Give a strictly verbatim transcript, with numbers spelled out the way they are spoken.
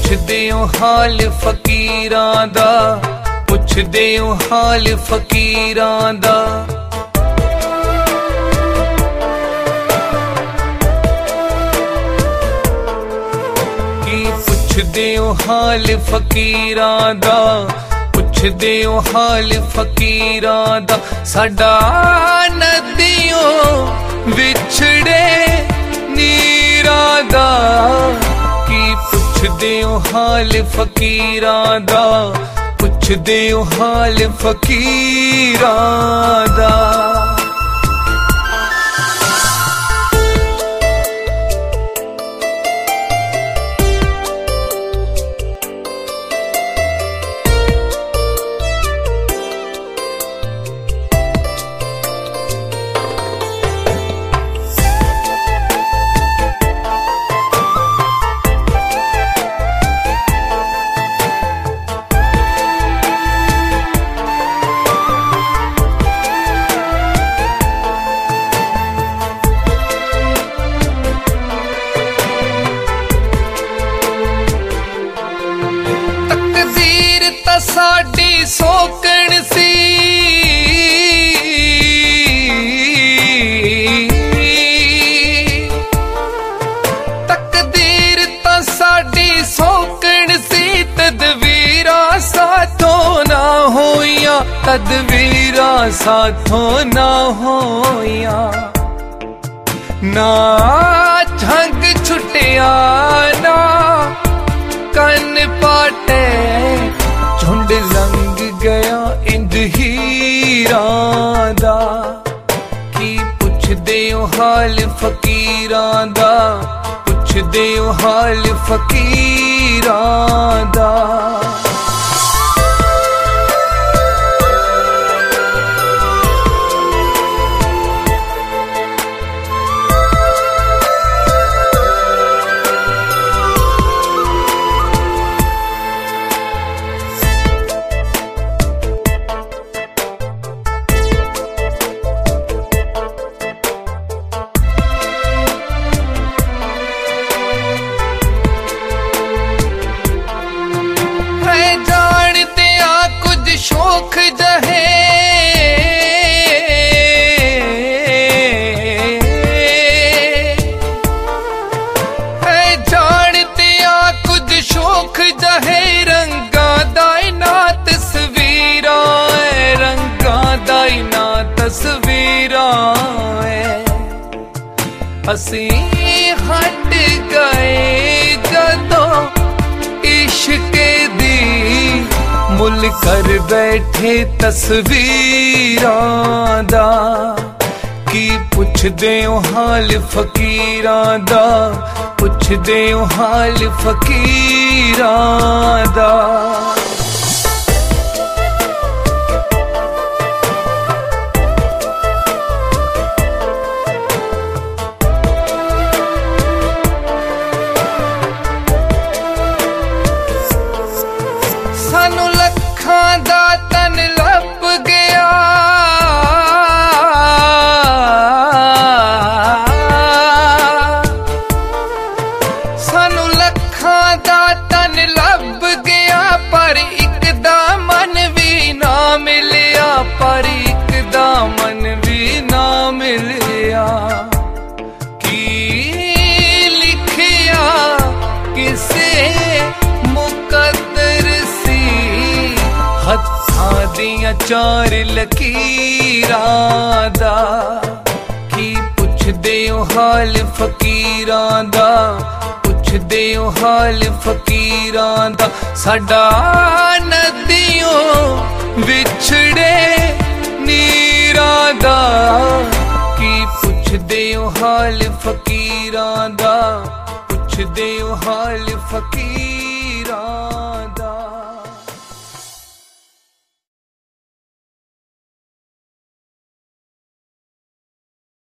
पुछदे हो हाल फकीरां दा, पुछदे हो हाल फकीरां दा। की पुछदे हो हाल फकीरां दा, पुछदे हो हाल फकीरां दा। साडा नदियों विछड़े नीरां दा, की पुछदे हो हाल फकीरां दा, पुछदे हो हाल फकीरां दा। साडी सोकण सी, तकदीर ता साडी सोकण सी। तदवीरां साथों ना होइया, तदवीरां साथों ना होइया। ना झंग छुटिया ना कन पाटे, झुंड लंघ गया इंज हीरां दा। की पुछदे हो हाल फकीरां दा, पुछदे हो हाल फकीरां दा। शौक जहे है, जानते आ कुछ शौक जहे। रंगा दाई ना तस्वीरां है, रंगा दाई ना तस्वीरां है। असी हट गए जदों इश्क दी, मुल कर बैठे तस्वीरां दा। की पुछदे हो हाल फकीरां दा, पुछदे हो हाल फकीरां दा। सानू लखां दा तन लभ गया, सानू लखां दा तन लभ गया। पर एक दा मन भी ना मिलिया, पर एक दा मन भी ना मिलिया। की लिखिया किसे मुकद्दर सी, हत्थां दियां चार लकीरां दा। की पुछदे हो हाल फकीरां दा, पुछदे हो हाल फकीरां दा। साडा नदियों विछड़े नीरां दा, की पुछदे हो हाल फकीरां दा, पुछदे हो हाल फकीरां।